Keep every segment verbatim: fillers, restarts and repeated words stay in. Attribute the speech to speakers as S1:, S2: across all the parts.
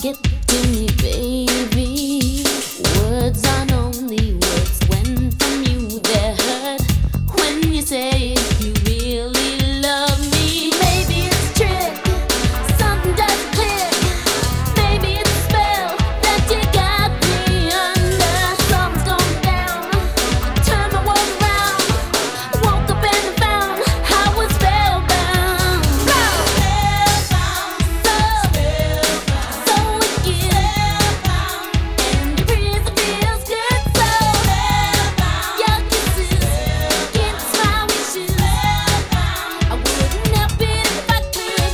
S1: Get to me, baby. Words aren't only words. When from you they're heard. When you say you really love me, maybe it's a trick, something doesn't click. Maybe it's a spell that you got me under. Something's gone down. Turn my world around. Woke up and found I was spellbound. Spellbound, so so wicked. And your prison feels good, so your kisses against my wishes. I wouldn't help it if I could.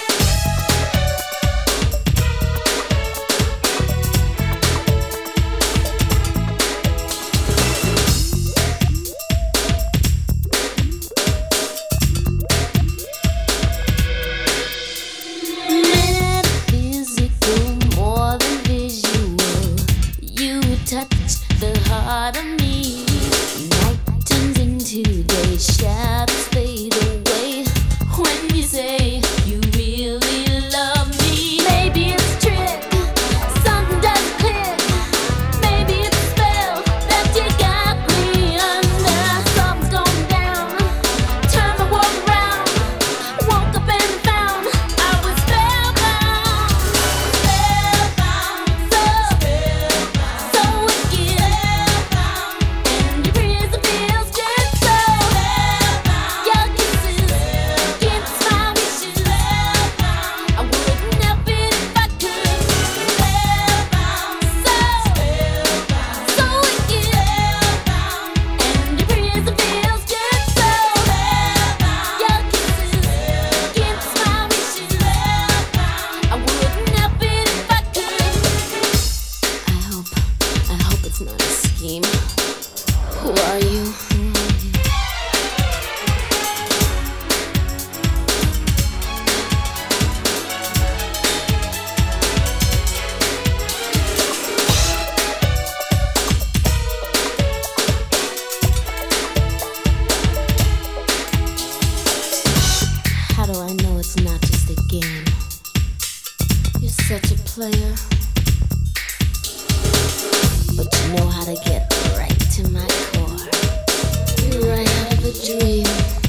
S1: Metaphysical, more than visual. You touch the heart of me. Night turns into day, shadows fade away. When you say you really love me, maybe it's a trick, something doesn't click. Maybe it's a spell that you got me under. Something's gone down. Turn the world around. Woke up and found I was spellbound. Spellbound, so so wicked. And your prison feels good, so your kisses against my wishes. I wouldn't help it if I could. Spellbound, so so wicked. And your prison feels good, so your kisses against my wishes. I wouldn't help it if I could. I hope, I hope it's not a scheme. Who are you? How do I know it's not just a game? You're such a player, but you know how to get right to my core. You're right out of a dream.